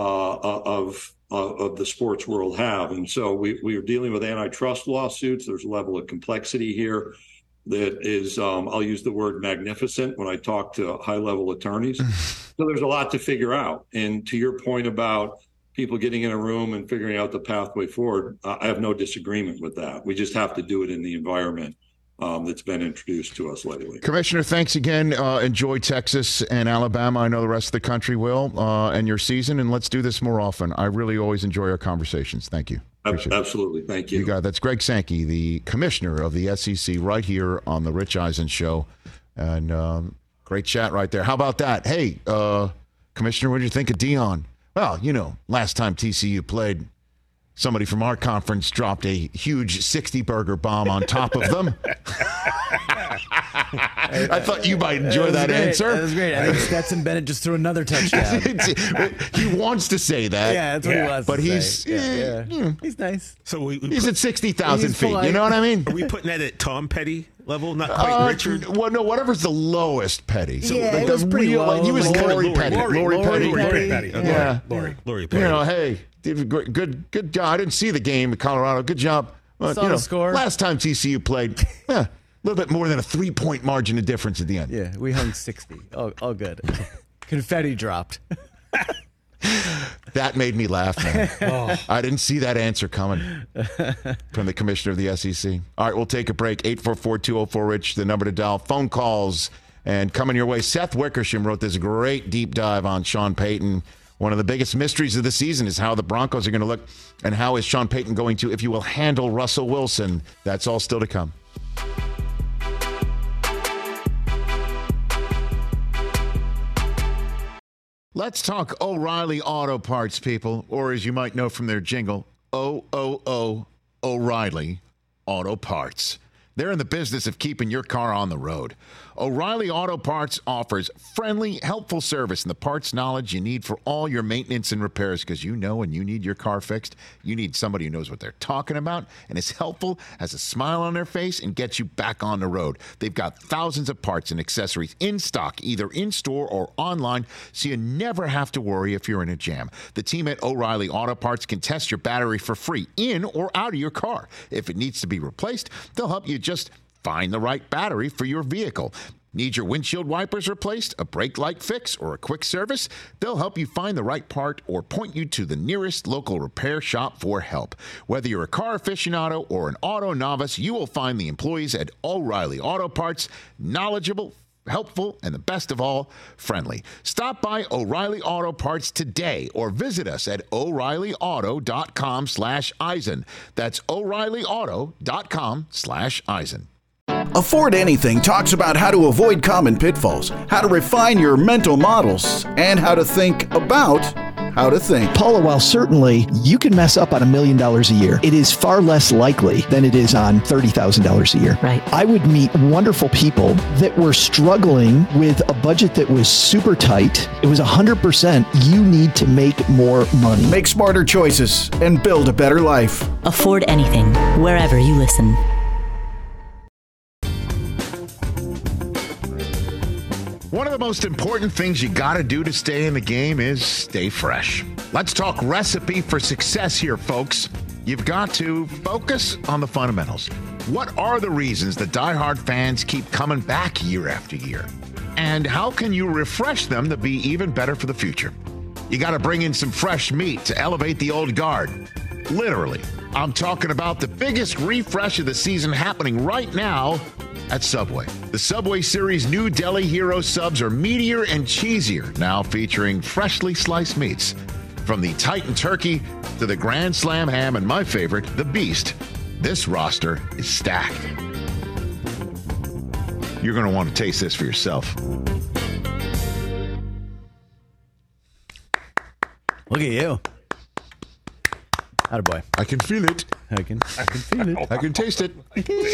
of the sports world have. And so we are dealing with antitrust lawsuits. There's a level of complexity here that is, I'll use the word magnificent when I talk to high-level attorneys. So there's a lot to figure out. And to your point about people getting in a room and figuring out the pathway forward, I have no disagreement with that. We just have to do it in the environment that's been introduced to us lately. Commissioner, thanks again. Enjoy Texas and Alabama. I know the rest of the country will, and your season, and let's do this more often. I really always enjoy our conversations. Thank you. Absolutely. Thank you. You got it. That's Greg Sankey, the commissioner of the SEC, right here on the Rich Eisen Show. And great chat right there. How about that? Hey, Commissioner, what did you think of Deion? Well, last time TCU played somebody from our conference dropped a huge 60-burger bomb on top of them. I thought you might enjoy that answer. That was great. I think Stetson Bennett just threw another touchdown. He wants to say that. Yeah, that's what he wants but to he's, say. He's nice. So he's at 60,000 feet. polite. You know what I mean? Are we putting that at Tom Petty level? Not quite Richard? Well, no, whatever's the lowest Petty. So Yeah, like it the was pretty low. he was Like Lori Petty. Lori Petty. Petty. Okay. Yeah. Lori Petty. You know, hey, did good job. I didn't see the game in Colorado. Good job. Saw the score. Last time TCU played, a little bit more than a 3-point margin of difference at the end. Yeah, we hung 60. All good. Confetti dropped. That made me laugh, man. I didn't see that answer coming from the commissioner of the SEC. All right, we'll take a break. 844-204-RICH, the number to dial. Phone calls and coming your way. Seth Wickersham wrote this great deep dive on Sean Payton. One of the biggest mysteries of the season is how the Broncos are going to look and how is Sean Payton going to, if you will, handle Russell Wilson. That's all still to come. Let's talk O'Reilly Auto Parts, people, or as you might know from their jingle, O'Reilly Auto Parts. They're in the business of keeping your car on the road. O'Reilly Auto Parts offers friendly, helpful service and the parts knowledge you need for all your maintenance and repairs, because you know when you need your car fixed, you need somebody who knows what they're talking about and is helpful, has a smile on their face, and gets you back on the road. They've got thousands of parts and accessories in stock, either in-store or online, so you never have to worry if you're in a jam. The team at O'Reilly Auto Parts can test your battery for free in or out of your car. If it needs to be replaced, they'll help you just find the right battery for your vehicle. Need your windshield wipers replaced, a brake light fix, or a quick service? They'll help you find the right part or point you to the nearest local repair shop for help. Whether you're a car aficionado or an auto novice, you will find the employees at O'Reilly Auto Parts knowledgeable, helpful, and the best of all, friendly. Stop by O'Reilly Auto Parts today or visit us at O'ReillyAuto.com/Eisen. That's O'ReillyAuto.com/Eisen. Afford Anything talks about how to avoid common pitfalls, how to refine your mental models, and how to think about how to think. Paula, while certainly you can mess up on $1 million a year, it is far less likely than it is on $30,000 a year. Right. I would meet wonderful people that were struggling with a budget that was super tight. It was 100% you need to make more money. Make smarter choices and build a better life. Afford Anything, wherever you listen. One of the most important things you got to do to stay in the game is stay fresh. Let's talk recipe for success here, folks. You've got to focus on the fundamentals. What are the reasons that diehard fans keep coming back year after year? And how can you refresh them to be even better for the future? You got to bring in some fresh meat to elevate the old guard. Literally. I'm talking about the biggest refresh of the season happening right now at Subway. The Subway Series new Deli Hero subs are meatier and cheesier, now featuring freshly sliced meats. From the Titan Turkey to the Grand Slam ham and my favorite, the Beast, this roster is stacked. You're going to want to taste this for yourself. Look at you. Attaboy. I can feel it. I can feel it. I can taste it.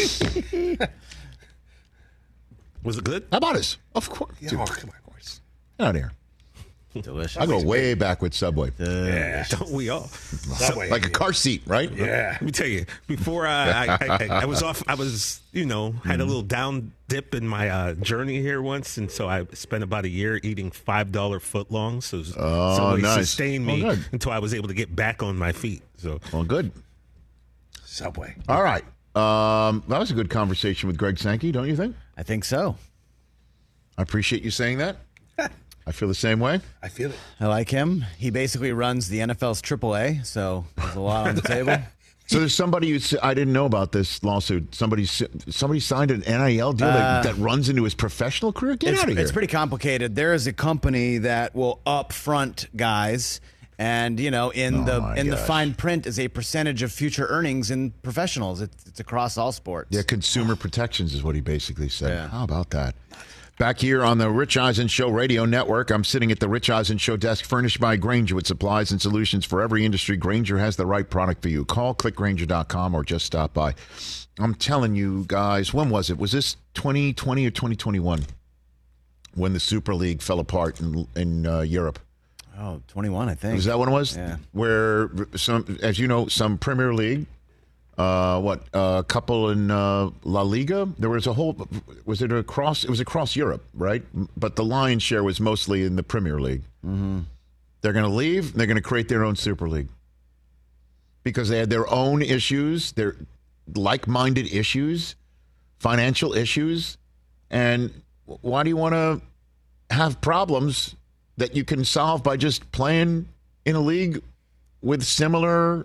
Was it good? How about us? Of course. Yeah, Dude, oh, come on, of course. out here. Delicious. I go way back with Subway. Yeah, don't we all? Subway. Like a car seat, right? Yeah. Let me tell you, before I was off, I was, had a little down dip in my journey here once. And so I spent about a year eating $5 footlongs. So Subway nice. sustained me until I was able to get back on my feet. So, well, good. Subway. All right. That was a good conversation with Greg Sankey, don't you think? I think so. I appreciate you saying that. I feel the same way. I feel it. I like him. He basically runs the NFL's AAA, so there's a lot on the table. So there's somebody I didn't know about this lawsuit. Somebody signed an NIL deal that runs into his professional career. Get out of here. It's pretty complicated. There is a company that will upfront guys, and in the fine print is a percentage of future earnings in professionals. It's across all sports. Yeah, consumer protections is what he basically said. Yeah. How about that? Back here on the Rich Eisen Show Radio Network, I'm sitting at the Rich Eisen Show desk furnished by Grainger with supplies and solutions for every industry. Grainger has the right product for you. Call clickgrainger.com or just stop by. I'm telling you guys, when was it? Was this 2020 or 2021 when the Super League fell apart in Europe? Oh, 21, I think. Was that what it was? Yeah. Where, as you know, some Premier League, a couple in La Liga. There was a whole. Was it across? It was across Europe, right? But the lion's share was mostly in the Premier League. Mm-hmm. They're going to leave. They're going to create their own Super League because they had their own issues, their like-minded issues, financial issues, and why do you want to have problems that you can solve by just playing in a league with similar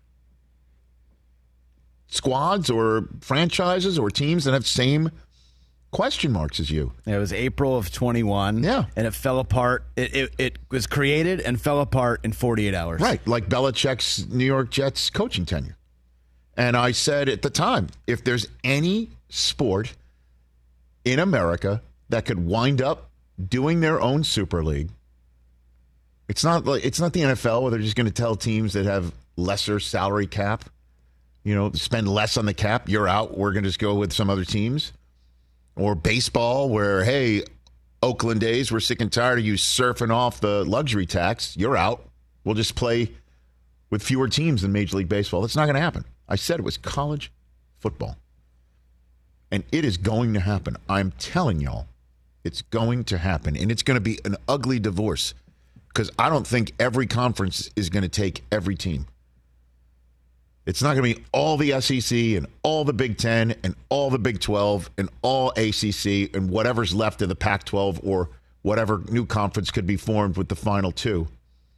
squads or franchises or teams that have same question marks as you? It was April of 21. Yeah. And it fell apart. It was created and fell apart in 48 hours. Right, like Belichick's New York Jets coaching tenure. And I said at the time, if there's any sport in America that could wind up doing their own Super League, it's not the NFL where they're just going to tell teams that have lesser salary cap, spend less on the cap, you're out, we're going to just go with some other teams. Or baseball where, hey, Oakland A's, we're sick and tired of you surfing off the luxury tax, you're out. We'll just play with fewer teams in Major League Baseball. That's not going to happen. I said it was college football. And it is going to happen. I'm telling y'all, it's going to happen. And it's going to be an ugly divorce because I don't think every conference is going to take every team. It's not going to be all the SEC and all the Big Ten and all the Big 12 and all ACC and whatever's left of the Pac-12 or whatever new conference could be formed with the final two.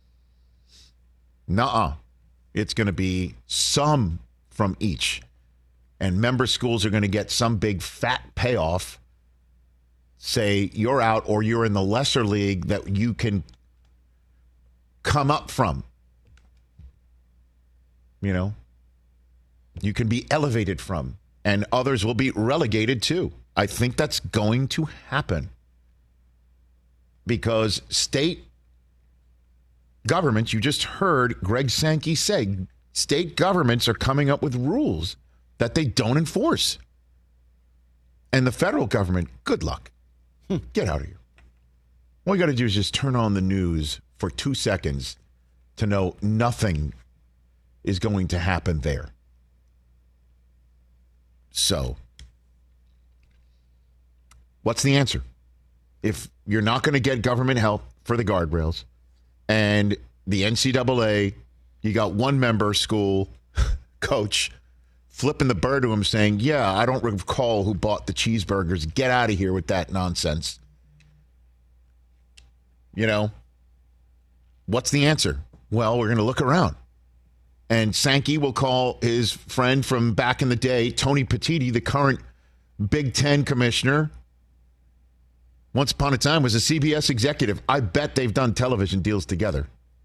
Nuh-uh. It's going to be some from each. And member schools are going to get some big fat payoff. Say you're out or you're in the lesser league that you can come up from. You can be elevated from. And others will be relegated too. I think that's going to happen. Because state governments, you just heard Greg Sankey say, state governments are coming up with rules that they don't enforce. And the federal government, good luck. Get out of here. All you got to do is just turn on the news for 2 seconds to know nothing is going to happen there. So, what's the answer? If you're not going to get government help for the guardrails and the NCAA, you got one member school coach flipping the bird to him saying, yeah, I don't recall who bought the cheeseburgers. Get out of here with that nonsense. What's the answer? Well, we're going to look around. And Sankey will call his friend from back in the day, Tony Petitti, the current Big Ten commissioner. Once upon a time was a CBS executive. I bet they've done television deals together.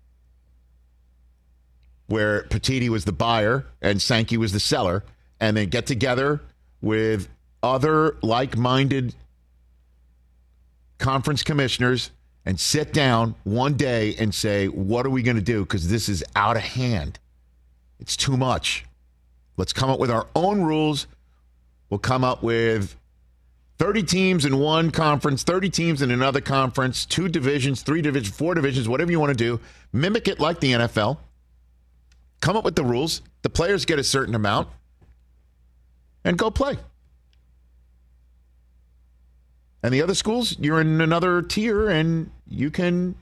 Where Petitti was the buyer and Sankey was the seller. And they get together with other like-minded conference commissioners and sit down one day and say, what are we going to do? Because this is out of hand. It's too much. Let's come up with our own rules. We'll come up with 30 teams in one conference, 30 teams in another conference, 2 divisions, 3 divisions, 4 divisions, whatever you want to do. Mimic it like the NFL. Come up with the rules. The players get a certain amount. And go play. And the other schools, you're in another tier and you can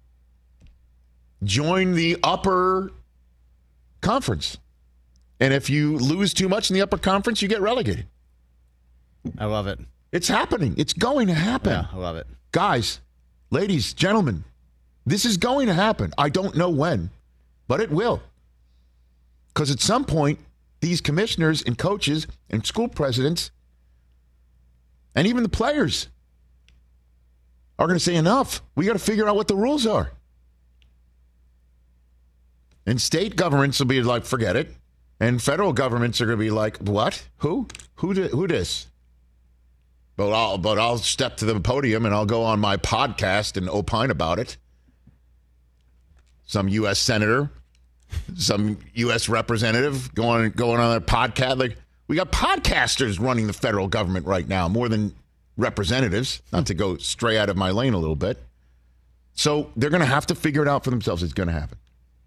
join the upper conference. And if you lose too much in the upper conference, you get relegated. I love it. It's happening. It's going to happen. Yeah, I love it. Guys, ladies, gentlemen, this is going to happen. I don't know when, but it will. Because at some point, these commissioners and coaches and school presidents and even the players are going to say, enough. We got to figure out what the rules are. And state governments will be like, forget it. And federal governments are going to be like, what? Who this? But I'll step to the podium and I'll go on my podcast and opine about it. Some U.S. senator, some U.S. representative going on their podcast. Like, we got podcasters running the federal government right now, more than representatives, not to go stray out of my lane a little bit. So they're going to have to figure it out for themselves. It's going to happen.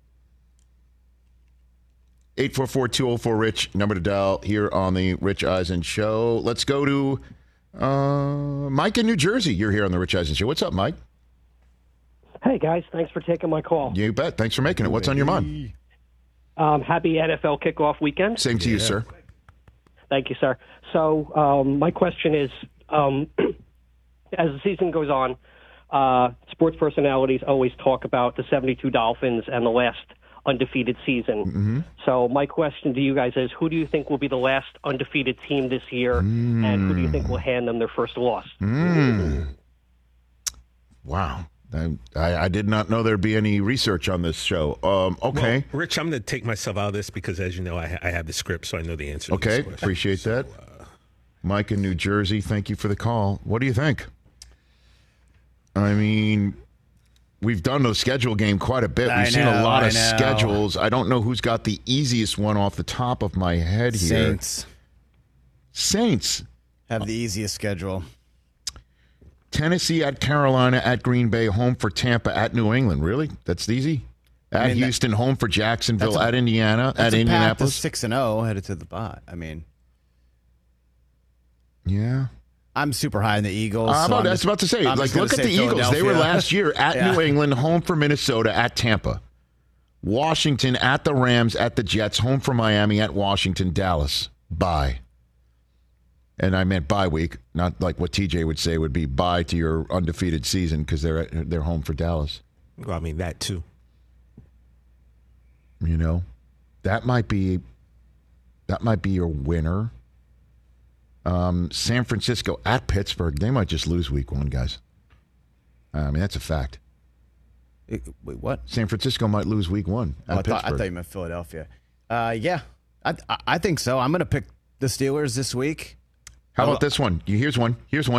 844-204-RICH, number to dial here on the Rich Eisen Show. Let's go to Mike in New Jersey. You're here on the Rich Eisen Show. What's up, Mike? Hey, guys. Thanks for taking my call. You bet. Thanks for making it. What's on your mind? Happy NFL kickoff weekend. Same to you, sir. Thank you, sir. So my question is, as the season goes on, sports personalities always talk about the 72 Dolphins and the last undefeated season. Mm-hmm. So my question to you guys is, who do you think will be the last undefeated team this year, and who do you think will hand them their first loss? Wow. I did not know there'd be any research on this show. Okay. Well, Rich, I'm going to take myself out of this because, as you know, I have the script, so I know the answer. Okay, appreciate that. Mike in New Jersey, thank you for the call. What do you think? I mean, we've done the schedule game quite a bit. We've seen a lot of schedules. I don't know who's got the easiest one off the top of my head here. Saints have the easiest schedule. Tennessee at Carolina, at Green Bay, home for Tampa, at New England. Really? That's easy? At Houston, home for Jacksonville, at Indiana, at Indianapolis. 6-0 headed to the bye. I mean, yeah. I'm super high in the Eagles. I was about to say, like, look at the Eagles. They were last year at New England, home for Minnesota, at Tampa. Washington, at the Rams, at the Jets, home for Miami, at Washington, Dallas. Bye. And I meant bye week, not like what TJ would say would be bye to your undefeated season because they're home for Dallas. Well, I mean, that too. You know, that might be your winner. San Francisco at Pittsburgh. They might just lose week one, guys. I mean, that's a fact. Wait, what? San Francisco might lose week one at Pittsburgh. I thought you meant Philadelphia. Yeah, I think so. I'm going to pick the Steelers this week. How about this one? Here's one.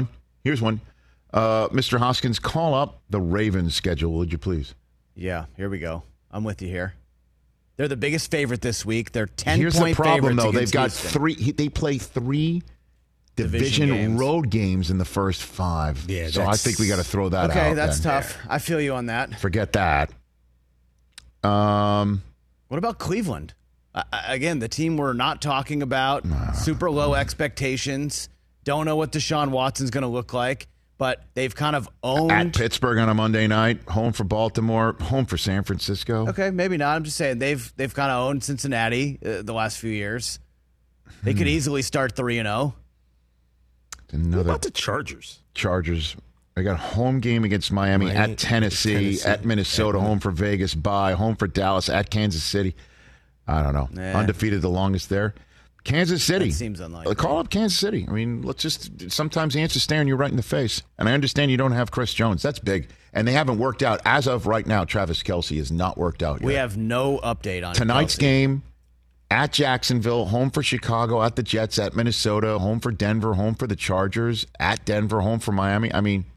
Mr. Hoskins, call up the Ravens schedule, would you please? Yeah, here we go. I'm with you here. They're the biggest favorite this week. They're 10-point favorites. Here's the problem, though. They've got they play three division road games in the first 5. Yeah, so I think we got to throw that out. Okay, that's tough. I feel you on that. Forget that. What about Cleveland? Again, the team we're not talking about. Super low expectations. Don't know what Deshaun Watson's going to look like, but they've kind of owned. At Pittsburgh on a Monday night, home for Baltimore, home for San Francisco. Okay, maybe not. I'm just saying they've kind of owned Cincinnati the last few years. They could easily start 3-0. What about the Chargers? They got a home game against Miami, at Tennessee, at Minnesota, home for Vegas, bye, home for Dallas, at Kansas City. I don't know. Undefeated the longest there. Kansas City. That seems unlikely. Call up Kansas City. I mean, sometimes the answer's staring you right in the face. And I understand you don't have Chris Jones. That's big. And they haven't worked out. As of right now, Travis Kelce has not worked out yet. We have no update on tonight's Kelce. game. At Jacksonville, home for Chicago, at the Jets, at Minnesota, home for Denver, home for the Chargers, at Denver, home for Miami. I mean,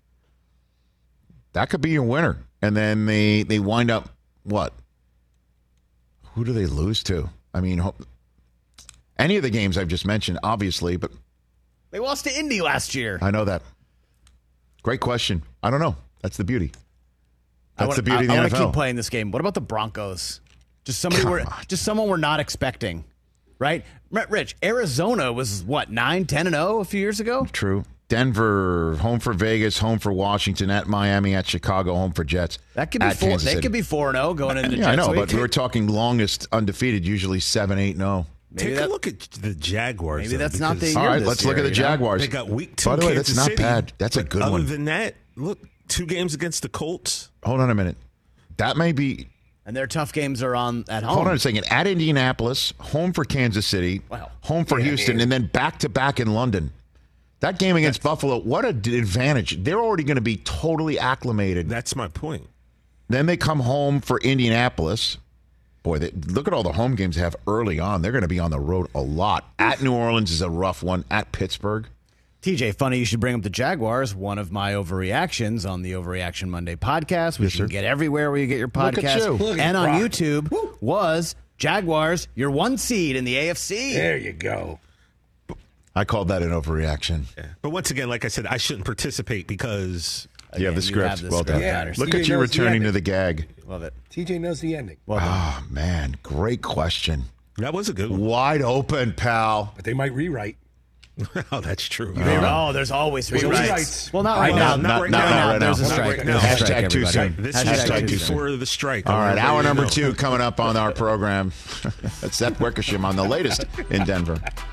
that could be your winner. And then they wind up, what? Who do they lose to? I mean, any of the games I've just mentioned, obviously, but they lost to Indy last year. I know that. Great question. I don't know. That's the beauty. That's the beauty of the NFL. I want to keep playing this game. What about the Broncos? Just someone we're not expecting, right? Rich, Arizona was what, 9-10-0 a few years ago? True. Denver, home for Vegas, home for Washington, at Miami, at Chicago, home for Jets. That could be they could be 4-0 going into Jets. Yeah, I know, week. But we're talking longest undefeated, usually 7-8-0. Take a look at the Jaguars. Maybe that's not the year. All right, this let's year, look at the Jaguars. They got week 2. By the way, Kansas that's not City, bad. That's a good one. Other than that, look, 2 games against the Colts. Hold on a minute. That may be. And their tough games are at home. Hold on a second. At Indianapolis, home for Kansas City, home for Houston, and then back-to-back in London. That game against Buffalo, what an advantage. They're already going to be totally acclimated. That's my point. Then they come home for Indianapolis. Boy, look at all the home games they have early on. They're going to be on the road a lot. At New Orleans is a rough one. At Pittsburgh. TJ, funny you should bring up the Jaguars. One of my overreactions on the Overreaction Monday podcast, which you can get everywhere where you get your podcast, and on YouTube, was Jaguars, your 1 seed in the AFC. There you go. I called that an overreaction. Yeah. But once again, like I said, I shouldn't participate because you have the script. Well done. Yeah. Look at you returning to the gag. Love it. TJ knows the ending. Well done. Oh, man. Great question. that was a good one. Wide open, pal. But they might rewrite. Oh, that's true. There's always rewrites. Well, not right now. Not right now. There's a Not strike. right now. There's a Hashtag strike, too everybody. soon. This Hashtag is too soon. before the strike. All right, hour number two 2 coming up on our program. That's Seth Wickersham on the latest in Denver.